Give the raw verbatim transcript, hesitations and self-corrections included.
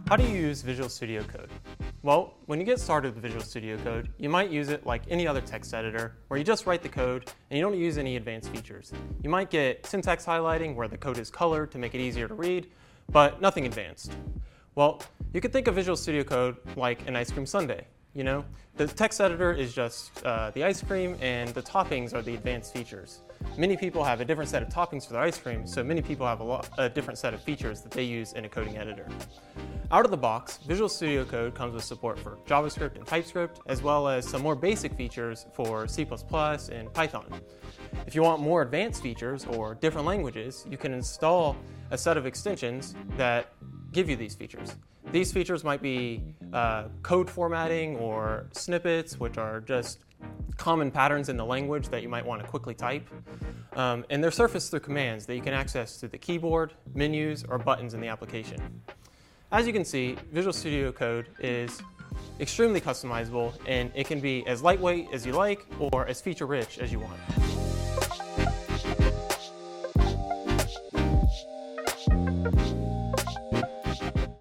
How do you use Visual Studio Code? Well, when you get started with Visual Studio Code, you might use it like any other text editor, where you just write the code and you don't use any advanced features. You might get syntax highlighting, where the code is colored to make it easier to read, but nothing advanced. Well, you could think of Visual Studio Code like an ice cream sundae. You know, the text editor is just uh, the ice cream, and the toppings are the advanced features. Many people have a different set of toppings for their ice cream, so many people have a, lot, a different set of features that they use in a coding editor. Out of the box, Visual Studio Code comes with support for JavaScript and TypeScript, as well as some more basic features for C plus plus and Python. If you want more advanced features or different languages, you can install a set of extensions that give you these features. These features might be uh, code formatting or snippets, which are just common patterns in the language that you might want to quickly type. Um, and they're surfaced through commands that you can access through the keyboard, menus, or buttons in the application. As you can see, Visual Studio Code is extremely customizable, and it can be as lightweight as you like or as feature-rich as you want.